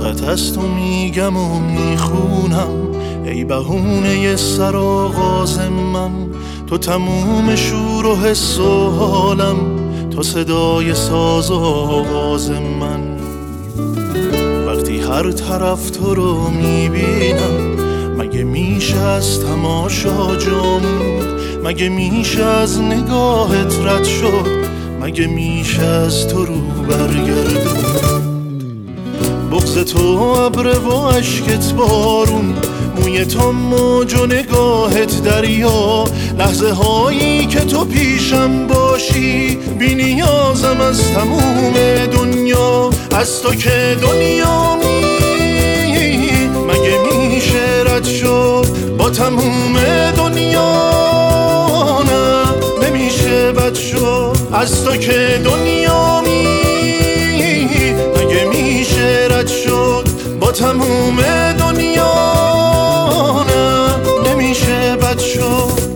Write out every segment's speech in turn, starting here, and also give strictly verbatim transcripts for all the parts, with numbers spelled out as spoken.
فقط از تو میگم و میخونم ای بهونه سر آغاز من، تو تموم شور و حس و حالم، تو صدای ساز و آواز من. وقتی هر طرف تو رو میبینم مگه میشه از تماشا جمود؟ مگه میشه از نگاهت رد شد؟ مگه میشه از تو رو برگردون؟ بغض تو ابر و عشقت بارون، موی تو موج و نگاهت دریا، لحظه هایی که تو پیشم باشی بی نیازم از تموم دنیا. از تو که دنیا می مگه میشه رد شد با تموم دنیا؟ نه نمیشه بد شد. از تو که دنیا می مگه میشه رد شد با تموم دنیا؟ نه نمیشه بد شد.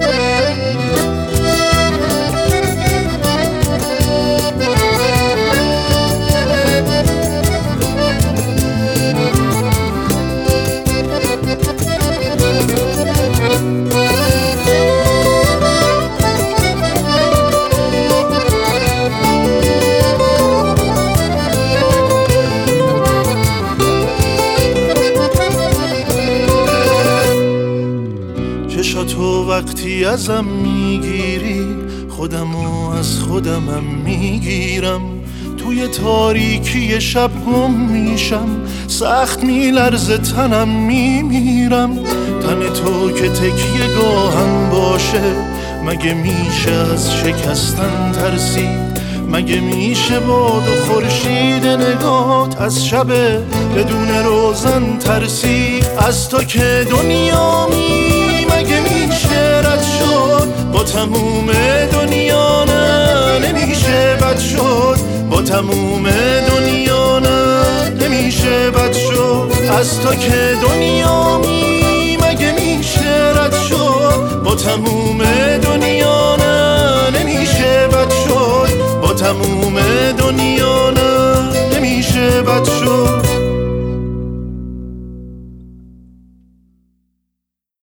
تو وقتی ازم میگیری خودمو از خودمم میگیرم، توی تاریکی شب گم میشم، سخت میلرزه تنم میمیرم. تن تو که تکیه گاهم باشه مگه میشه از شکستن ترسید؟ مگه میشه باد و خورشید نگات از شب بدون روزن ترسید؟ از تو که دنیا می مگه میشه رد شد با تموم دنیا؟ نه نمیشه بد شد با تموم دنیا. نه نمیشه بد شد. از تو که دنیا می مگه میشه رد شد با تموم دنیا؟ نه نمیشه بد شد با تموم دنیا. نه نمیشه بد شد.